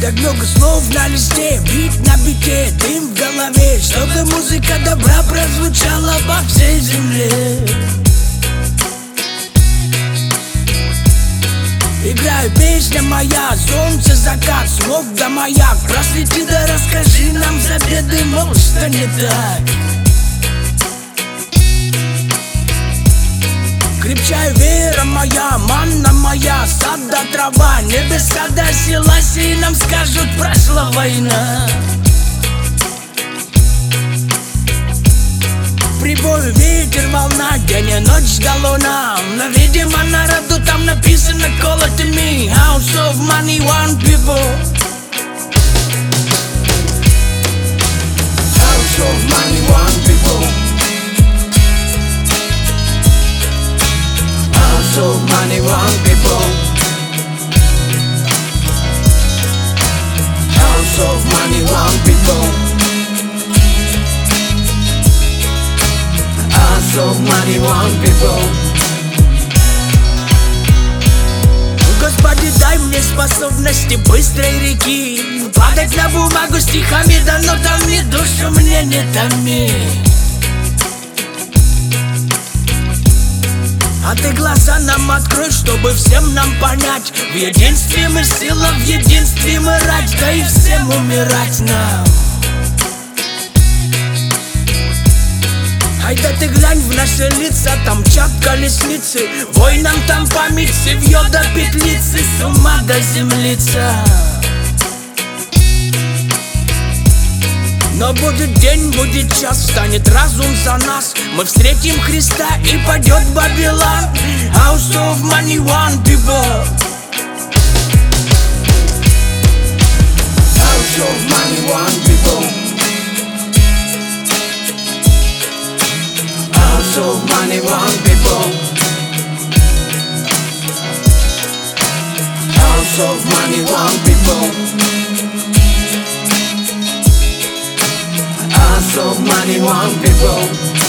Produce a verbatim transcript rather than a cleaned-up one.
Так много слов на листе, бит на бите, дым в голове, чтобы музыка добра прозвучала по всей земле. Играю, песня моя, солнце, закат, смог да маяк. Просвети да расскажи нам за беды, мол, что не так. Крепчай, вера моя, манна моя, сад да трава, небеса да селась, и нам скажут, прошла война. Прибой, ветер, волна, день и ночь да луна. Но, видимо, народу там написано колотыми: House of money, one people. House of money, one people. House of money, one people. House of money, one people. House of money, one people. Господи, дай мне способности быстрой реки, падать на бумагу стихами, да но томи душу мне не томи. А ты глаза нам открой, чтобы всем нам понять: в единстве мы сила, в единстве мы рать, да и всем умирать нам. Ай да ты глянь в наши лица, там чат колесницы, воинам там память, севьё до петлицы, с ума до землица. Но будет день, будет час, встанет разум за нас, мы встретим Христа и падет Вавилон. House of money, one people. House of money, one people. House of money, one people. House of money, one people. House of money, one people.